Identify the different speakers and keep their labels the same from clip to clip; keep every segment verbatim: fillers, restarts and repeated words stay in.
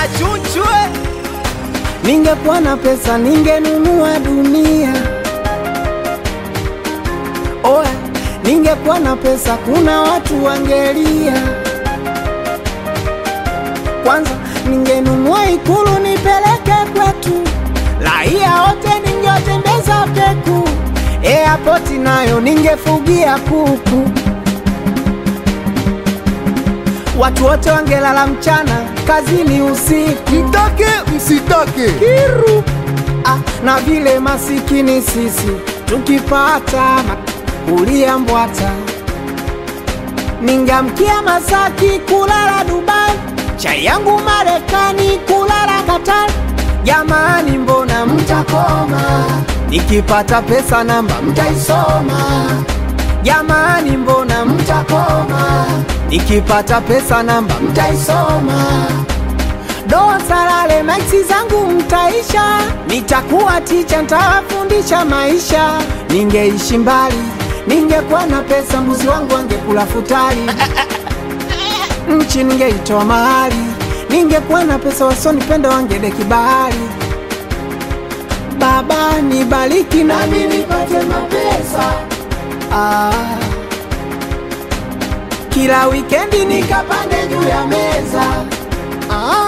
Speaker 1: Chunchwe.
Speaker 2: Ningekuwa na pesa ningenunua dunia. Oe, ningekuwa na pesa kuna watu wangelia. Kwanza ningenunua Ikulu nipeleke kwetu, raia wote ningetembeza peku. Airport nayo ningefugia kuku, watu wote wangelala mchana, kazini usiku.
Speaker 1: Mtake msitake
Speaker 2: Kiru. Ah, na vile masikini sisi tukipata kulia mbwata, ningamkia Masaki kulala Dubai, chai yangu Marekani kulala Qatar. Jamani mbona mtakoma, nikipata pesa namba mtaisoma. Jamani mbona mtakoma, nikipata pesa namba mtaisoma. Doa salale maiksi zangu mtaisha, nitakuwa ticha nitawafundisha maisha. Ningeishi mbali, ningekuwa na pesa mbuzi wangu angekula futari. Nchi ningeitoa mahali, ningekuwa na pesa wasonipenda wangedeki bahari. Baba nibariki nami nipate mapesa, ah, kila wikendi nikapande juu ya meza. Ah,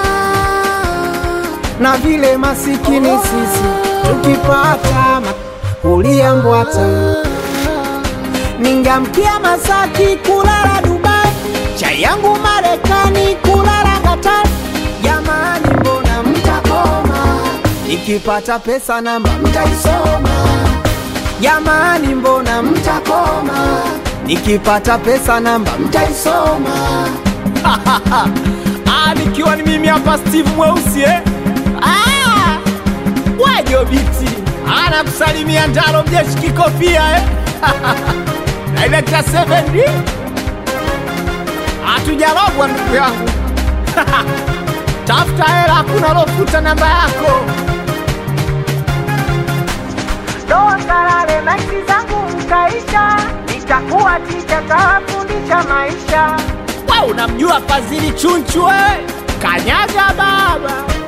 Speaker 2: na vile masikini sisi tukipata kulia mbwata, ningamkia Masaki kulala Dubai, chai yangu Marekani kulala Qatar. Jamani mbona mtakoma, nikipata pesa namba mtaisoma. Jamani mbona mtakoma, nikipata pesa namba mtaisoma.
Speaker 1: Ah, nikiwa ni mimi hapa Steve Mweusi eh? Ah, wajo biti ana kusalimia Ndaro Mjeshi kikofia eh? Director seven D hatujarogwa ndugu yangu. Tafuta hela, hakuna lofuta namba yako.
Speaker 2: Doa salale maiksi zangu mtaisha, nitakuwa ticha tawafundisha maisha.
Speaker 1: Wewe unamjua Fadhili Chunchwe? Kanyaga baba.